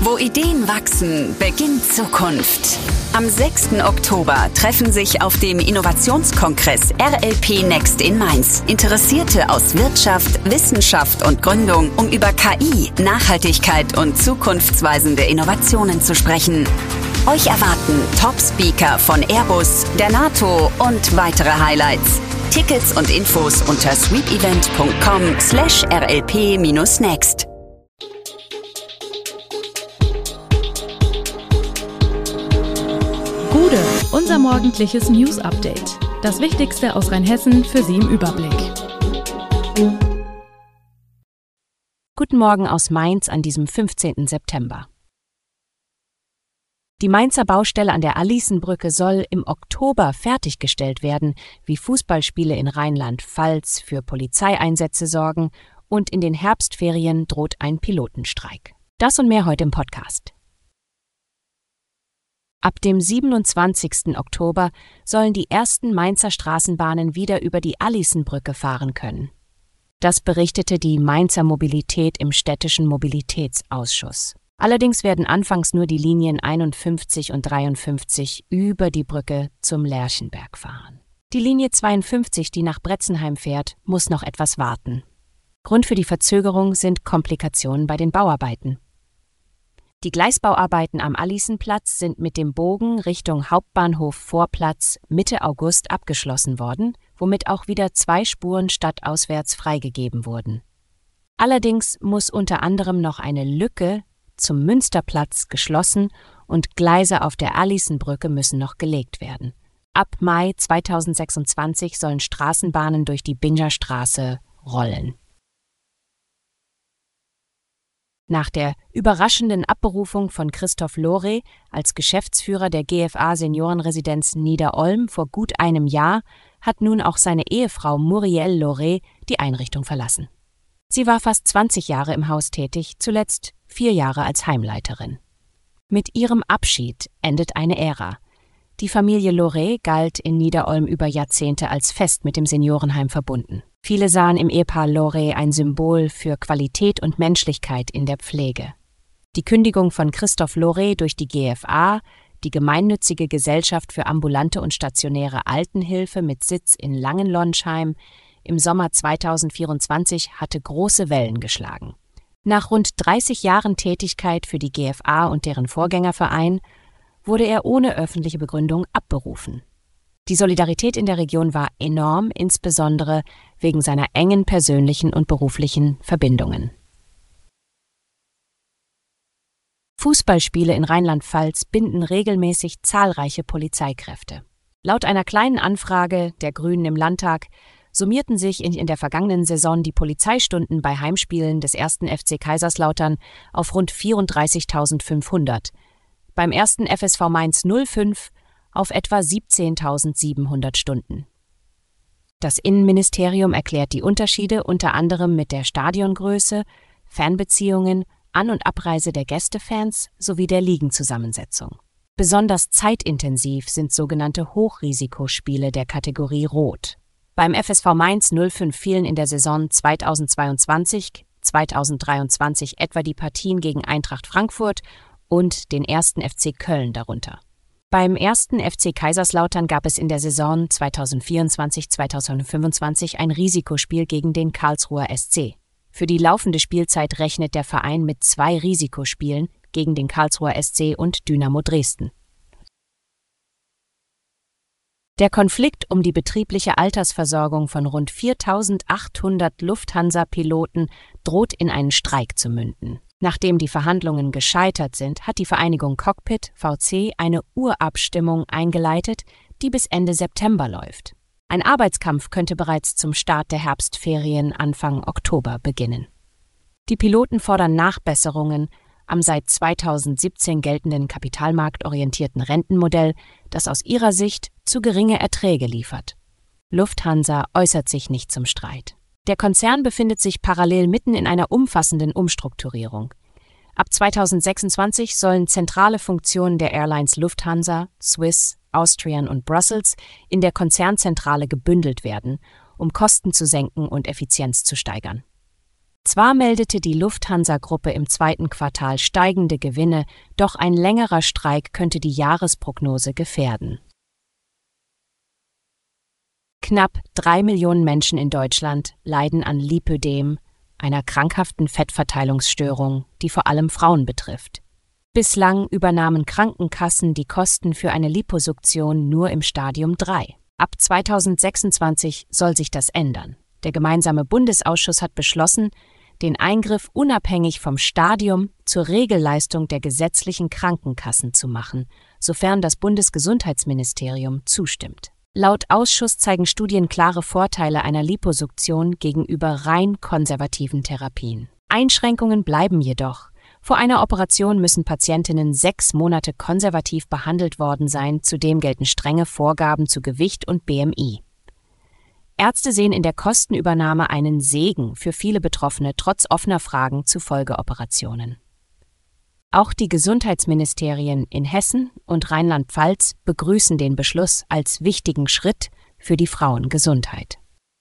Wo Ideen wachsen, beginnt Zukunft. Am 6. Oktober treffen sich auf dem Innovationskongress RLP Next in Mainz Interessierte aus Wirtschaft, Wissenschaft und Gründung, um über KI, Nachhaltigkeit und zukunftsweisende Innovationen zu sprechen. Euch erwarten Top-Speaker von Airbus, der NATO und weitere Highlights. Tickets und Infos unter sweepevent.com/rlp-next. Gude, unser morgendliches News-Update. Das Wichtigste aus Rheinhessen für Sie im Überblick. Guten Morgen aus Mainz an diesem 15. September. Die Mainzer Baustelle an der Aliesenbrücke soll im Oktober fertiggestellt werden, wie Fußballspiele in Rheinland-Pfalz für Polizeieinsätze sorgen und in den Herbstferien droht ein Pilotenstreik. Das und mehr heute im Podcast. Ab dem 27. Oktober sollen die ersten Mainzer Straßenbahnen wieder über die Aliesenbrücke fahren können. Das berichtete die Mainzer Mobilität im städtischen Mobilitätsausschuss. Allerdings werden anfangs nur die Linien 51 und 53 über die Brücke zum Lerchenberg fahren. Die Linie 52, die nach Bretzenheim fährt, muss noch etwas warten. Grund für die Verzögerung sind Komplikationen bei den Bauarbeiten. Die Gleisbauarbeiten am Aliesenplatz sind mit dem Bogen Richtung Hauptbahnhof Vorplatz Mitte August abgeschlossen worden, womit auch wieder 2 Spuren stadtauswärts freigegeben wurden. Allerdings muss unter anderem noch eine Lücke zum Münsterplatz geschlossen und Gleise auf der Aliesenbrücke müssen noch gelegt werden. Ab Mai 2026 sollen Straßenbahnen durch die Bingerstraße rollen. Nach der überraschenden Abberufung von Christoph Lore als Geschäftsführer der GFA Seniorenresidenz Nieder-Olm vor gut einem Jahr hat nun auch seine Ehefrau Muriel Lore die Einrichtung verlassen. Sie war fast 20 Jahre im Haus tätig, zuletzt 4 Jahre als Heimleiterin. Mit ihrem Abschied endet eine Ära. Die Familie Lore galt in Nieder-Olm über Jahrzehnte als fest mit dem Seniorenheim verbunden. Viele sahen im Ehepaar Lore ein Symbol für Qualität und Menschlichkeit in der Pflege. Die Kündigung von Christoph Lore durch die GFA, die gemeinnützige Gesellschaft für ambulante und stationäre Altenhilfe mit Sitz in Langenlonsheim, im Sommer 2024 hatte große Wellen geschlagen. Nach rund 30 Jahren Tätigkeit für die GFA und deren Vorgängerverein wurde er ohne öffentliche Begründung abberufen. Die Solidarität in der Region war enorm, insbesondere wegen seiner engen persönlichen und beruflichen Verbindungen. Fußballspiele in Rheinland-Pfalz binden regelmäßig zahlreiche Polizeikräfte. Laut einer kleinen Anfrage der Grünen im Landtag summierten sich in der vergangenen Saison die Polizeistunden bei Heimspielen des 1. FC Kaiserslautern auf rund 34.500, beim 1. FSV Mainz 05 auf etwa 17.700 Stunden. Das Innenministerium erklärt die Unterschiede unter anderem mit der Stadiongröße, Fanbeziehungen, An- und Abreise der Gästefans sowie der Ligenzusammensetzung. Besonders zeitintensiv sind sogenannte Hochrisikospiele der Kategorie Rot. Beim FSV Mainz 05 fielen in der Saison 2022/2023 etwa die Partien gegen Eintracht Frankfurt und den 1. FC Köln darunter. Beim 1. FC Kaiserslautern gab es in der Saison 2024/2025 ein Risikospiel gegen den Karlsruher SC. Für die laufende Spielzeit rechnet der Verein mit 2 Risikospielen gegen den Karlsruher SC und Dynamo Dresden. Der Konflikt um die betriebliche Altersversorgung von rund 4.800 Lufthansa-Piloten droht in einen Streik zu münden. Nachdem die Verhandlungen gescheitert sind, hat die Vereinigung Cockpit VC eine Urabstimmung eingeleitet, die bis Ende September läuft. Ein Arbeitskampf könnte bereits zum Start der Herbstferien Anfang Oktober beginnen. Die Piloten fordern Nachbesserungen am seit 2017 geltenden kapitalmarktorientierten Rentenmodell, das aus ihrer Sicht zu geringe Erträge liefert. Lufthansa äußert sich nicht zum Streit. Der Konzern befindet sich parallel mitten in einer umfassenden Umstrukturierung. Ab 2026 sollen zentrale Funktionen der Airlines Lufthansa, Swiss, Austrian und Brussels in der Konzernzentrale gebündelt werden, um Kosten zu senken und Effizienz zu steigern. Zwar meldete die Lufthansa-Gruppe im 2. Quartal steigende Gewinne, doch ein längerer Streik könnte die Jahresprognose gefährden. Knapp 3 Millionen Menschen in Deutschland leiden an Lipödem, einer krankhaften Fettverteilungsstörung, die vor allem Frauen betrifft. Bislang übernahmen Krankenkassen die Kosten für eine Liposuktion nur im Stadium 3. Ab 2026 soll sich das ändern. Der gemeinsame Bundesausschuss hat beschlossen, den Eingriff unabhängig vom Stadium zur Regelleistung der gesetzlichen Krankenkassen zu machen, sofern das Bundesgesundheitsministerium zustimmt. Laut Ausschuss zeigen Studien klare Vorteile einer Liposuktion gegenüber rein konservativen Therapien. Einschränkungen bleiben jedoch. Vor einer Operation müssen Patientinnen 6 Monate konservativ behandelt worden sein, zudem gelten strenge Vorgaben zu Gewicht und BMI. Ärzte sehen in der Kostenübernahme einen Segen für viele Betroffene trotz offener Fragen zu Folgeoperationen. Auch die Gesundheitsministerien in Hessen und Rheinland-Pfalz begrüßen den Beschluss als wichtigen Schritt für die Frauengesundheit.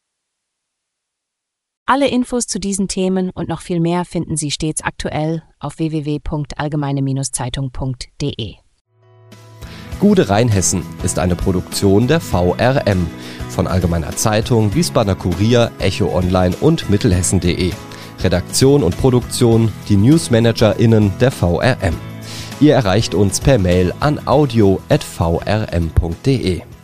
Alle Infos zu diesen Themen und noch viel mehr finden Sie stets aktuell auf www.allgemeine-zeitung.de. Gude Rheinhessen ist eine Produktion der VRM von Allgemeiner Zeitung, Wiesbadener Kurier, Echo Online und Mittelhessen.de. Redaktion und Produktion die NewsmanagerInnen der VRM. Ihr erreicht uns per Mail an audio@vrm.de.